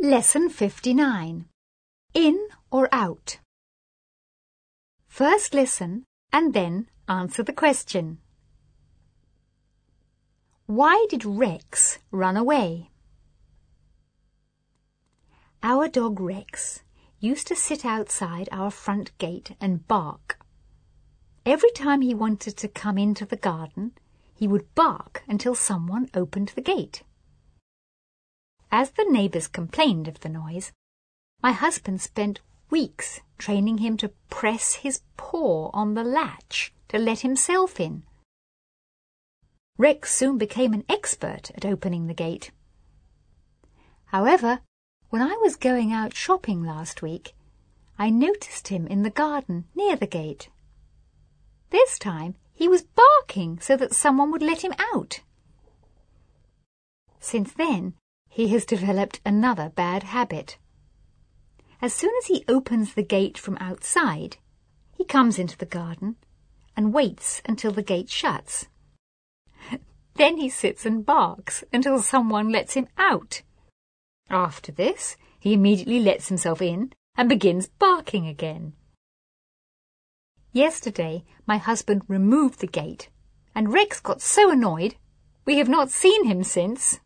Lesson 59. In or out? First listen and then answer the question. Why did Rex run away? Our dog Rex used to sit outside our front gate and bark. Every time he wanted to come into the garden, he would bark until someone opened the gate. As the neighbours complained of the noise, my husband spent weeks training him to press his paw on the latch to let himself in. Rex soon became an expert at opening the gate. However, when I was going out shopping last week, I noticed him in the garden near the gate. This time he was barking so that someone would let him out. Since then, he has developed another bad habit. As soon as he opens the gate from outside, he comes into the garden and waits until the gate shuts. Then he sits and barks until someone lets him out. After this, he immediately lets himself in and begins barking again. Yesterday, my husband removed the gate, and Rex got so annoyed, we have not seen him since.